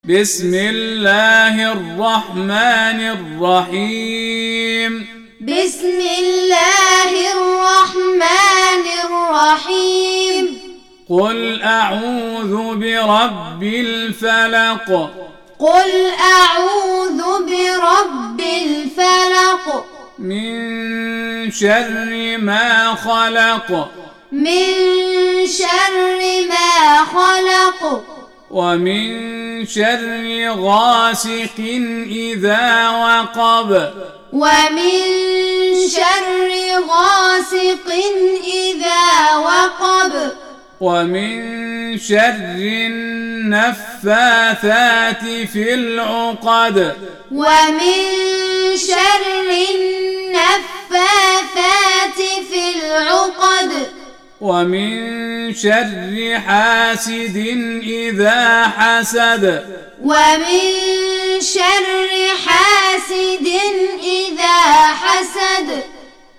بسم الله الرحمن الرحيم. بسم الله الرحمن الرحيم. قل أعوذ برب الفلق. قل أعوذ برب الفلق. من شر ما خلق. من شر ما خلق. ومن شر غاسق إذا وقب. ومن شر غاسق إذا وقب. ومن شر النفاثات في العقد. ومن شر النفاثات في العقد. ومن شر حاسد إذا حسد. ومن شر